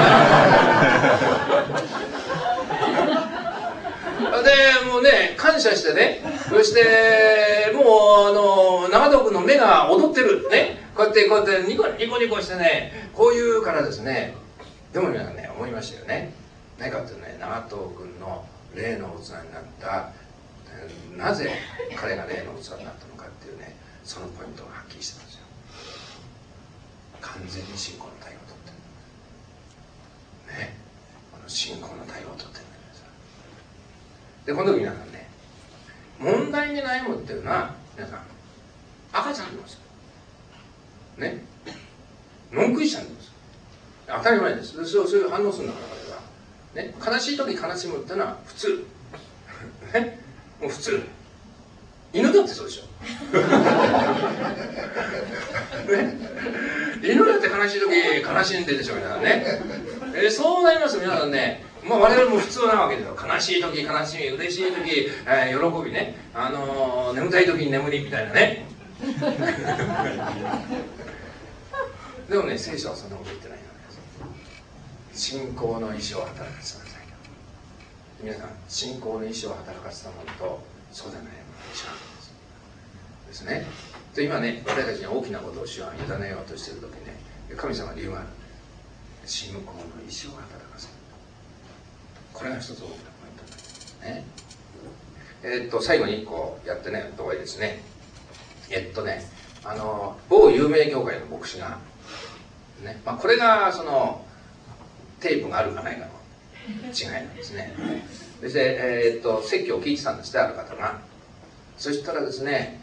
でもうね、感謝してね、そしてもう長門君の目が踊ってるね、こうやってニコニコしてね、こういうからですね。でも皆さんね、思いましたよね。何かっていうとね、長門君の霊の器になった、なぜ彼が霊の器になったのかっていうね、そのポイントがはっきりしてたんですよ。完全に信仰の対応をとってるね、信仰の対応をとってるんです。で、この時皆さんね、問題に悩むっていうのは、皆さん赤ちゃんなんですよね。文句しちゃうんです。当たり前です。そういう反応するんだから、彼は、ね、悲しい時悲しむっていうのは普通ね、もう普通。犬だってそうでしょね、犬だって悲しい時悲しんでるでしょ、皆さんね。そうなりますと皆さんね、我々も普通なわけですよ。悲しい時悲しみ、嬉しい時、喜びね、眠たい時に眠りみたいなねでもね、聖書はそんなこと言ってないのです。信仰の意志を働かせなさい。皆さん、信仰の意志を働かせたものとそうでないものが違うんですね。で、今ね、私たちに大きなことを主は委ねようとしている時にね、神様は理由がある。信仰の意志を働かせる。これが一つ大きなポイントですね。最後に1個やってね、ところですね。某有名教会の牧師がね、これがそのテープがあるかないかの違いなんですね。そして説教を聞いてたんですって、ある方が。そしたらですね、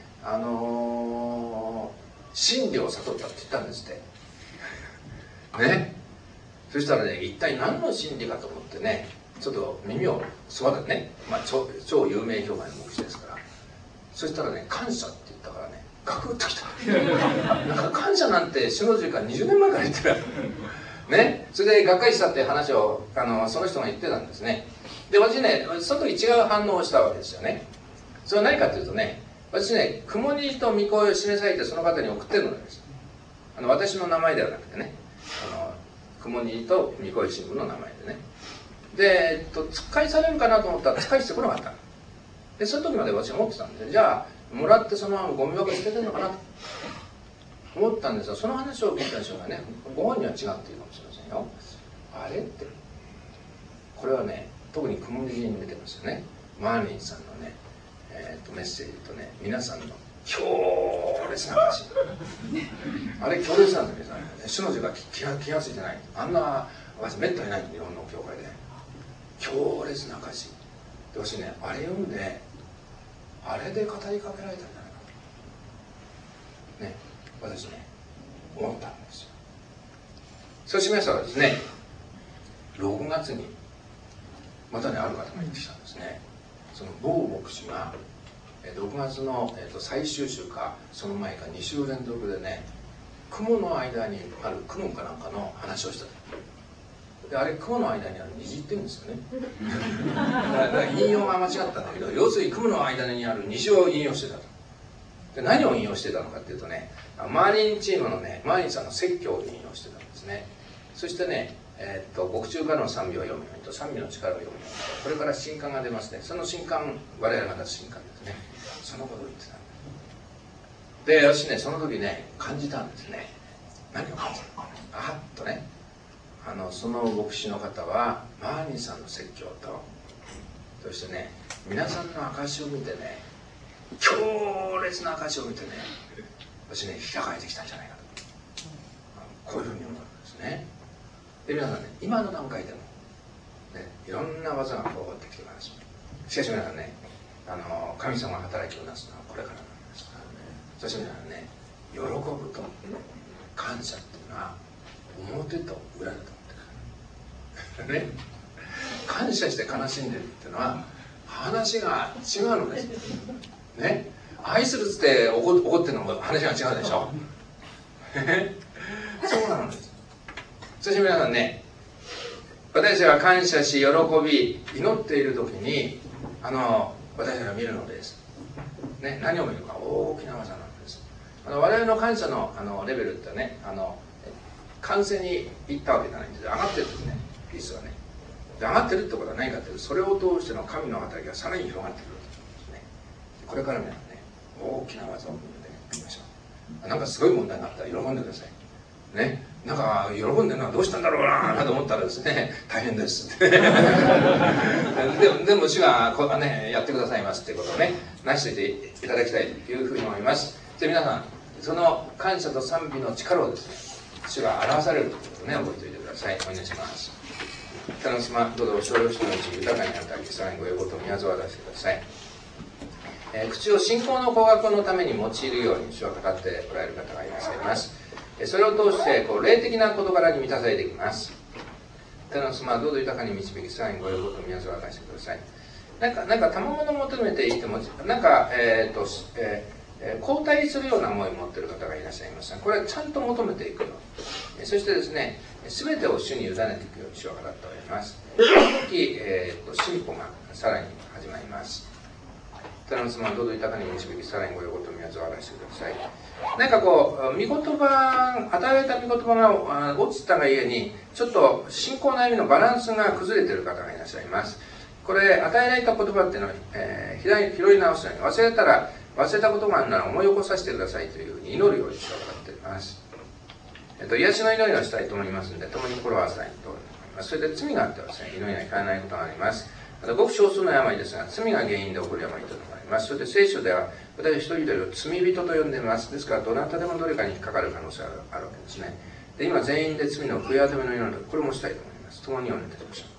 真理を悟ったって言ったんですってね。 そしたらね、一体何の真理かと思ってね、ちょっと耳をそばでね、超有名教会の牧師ですから、そしたらね、感謝って言ったからね、ガクッときた。なんか感謝なんて首脳陣から20年前から言ってるね。それでがっかりしたって話をその人が言ってたんですね。で、私ね、その時違う反応をしたわけですよね。それは何かというとね、私ね、雲虹と御声を示されてその方に送ってるのです。私の名前ではなくてね、雲虹と御声新聞の名前でね。で、突っ返されるかなと思ったら突っ返してこなかった。で、その時まで私は思ってたんで、じゃあ、もらってそのままゴミ箱捨ててるのかなと思ったんですが、その話を聞いた人がね、ご本人は違うっていうかもしれませんよ。あれって、これはね、特に雲虹に出てますよね。マーリンさんのね、メッセージとね、皆さんの強烈な歌詞。あれ強烈なんですよね。主の字が気が付いてない。あんな私めったにない日本の教会で。強烈な歌詞。で、私ね、あれ読んで、あれで語りかけられたんじゃないかと。ね、私ね、思ったんですよ。そうしましたらですね、6月に、またね、ある方が言ってきたんですね。その某牧師が、6月の最終週かその前か2週連続でね、雲の間にある雲かなんかの話をした。で、あれ雲の間にある虹って言うんですよね。だから引用が間違ったんだけど、要するに雲の間にある虹を引用してたと。で、何を引用してたのかっていうとね、マーリンチームのね、マーリンさんの説教を引用してたんですね。そしてね、獄中からの賛美を読むようにと、賛美の力を読むようにと、これから新刊が出ますね。その新刊、我々が出す新刊ですね。そのことを言ってたんです。で、私ね、その時ね、感じたんですね。何を感じたの？あっとね、その牧師の方はマーリンさんの説教と、そしてね、皆さんの証を見てね、強烈な証を見てね、私ね、開かれてきたんじゃないかと、こういうふうに思うんですね。で、皆さんね、今の段階でも、ね、いろんな技が起こってきてます。しかし皆さんね、神様が働きをなすのはこれからなんですからね。そして皆さんね、喜ぶと感謝っていうのは表と裏だと思ってるね。感謝して悲しんでるっていうのは話が違うのですね。愛するっつって怒ってるのも話が違うでしょ。そうなんです。そして皆さんね、私が感謝し喜び祈っている時に私が見るのです、ね、何を見るか大きな技なんです。我々の感謝のレベルってね、完成にいったわけじゃないんです。上がってるんですね、ピースがね。で、上がってるってことは何かっていうと、それを通しての神の働きがさらに広がってくるわけですね。これから皆さんね、大きな技を見ましょう。なんかすごい問題があったら喜んでくださいね。なんか喜んでるのはどうしたんだろうなと思ったらですね、大変ですでも主がね、やってくださいますっていうことをね、成し遂げていただきたいというふうに思います。で、皆さん、その感謝と賛美の力をですね、主が表されるということをね、覚えておいてください。お願いします。北の様、どうぞ少量人のうち豊かに与えて、さらにご要望と宮沢を出してください。口を信仰の工学のために用いるように主は語っておられる方がいらっしゃいます。それを通して霊的な事柄に満たされていきます。天の様、どうぞ豊かに導き、さらにご要望と宮沢を出してください。なんか賜物を求めていても、なんか、交代するような思いを持っている方がいらっしゃいますが、これはちゃんと求めていくように、そしてですね、全てを主に委ねていくように主は語っております。その時、進歩がさらに始まります。天の様、どうぞ豊かに導き、さらにご要望と宮沢を出してください。なんかこう、御言葉、与えられた御言葉が落ちたがゆえに、ちょっと信仰の歩みのバランスが崩れている方がいらっしゃいます。これ、与えられた言葉っていうのは、拾い直すように、忘れたことがあるなら思い起こさせてくださいというふうに祈るようにしようと思っております。癒しの祈りをしたいと思いますので、共に心を合わせたいと思います。それで罪があってはですね、祈りが聞かれないことがあります。ごく少数の病ですが、罪が原因で起こる病というのがあります。それで聖書では、私一人一人を罪人と呼んでいます。ですから、どなたでもどれかに引っかかる可能性があるわけですね。で、今、全員で罪の悔い改めの祈り、これもしたいと思います。共にお願いいたしましょう。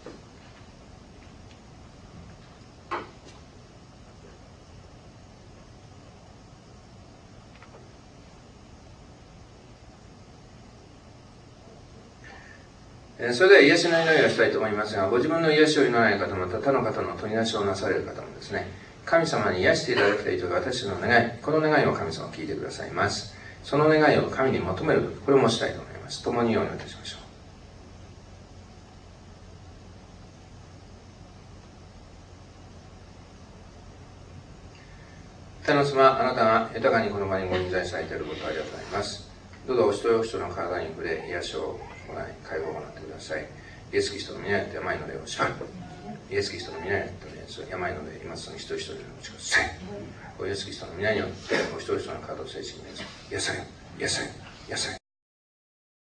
それでは癒しの祈りをしたいと思いますが、ご自分の癒しを祈らない方も、他の方の取りなしをなされる方もですね、神様に癒していただきたいという私の願い、この願いを神様は聞いてくださいます。その願いを神に求めるとき、これもしたいと思います。共にお祈りいたしましょう。天の様、あなたが豊かにこの場にご臨在されていることをありがとうございます。どうぞお人お人の体に触れ、癒しを行い、解放を行ってください。イエス・キリストの皆によって病の霊をしゃる。イエス・キリストの皆によって病の霊、今その一人一人の持ちください。イエス・キリストの皆によってお人お人の体を聖地に癒され、癒され、癒され、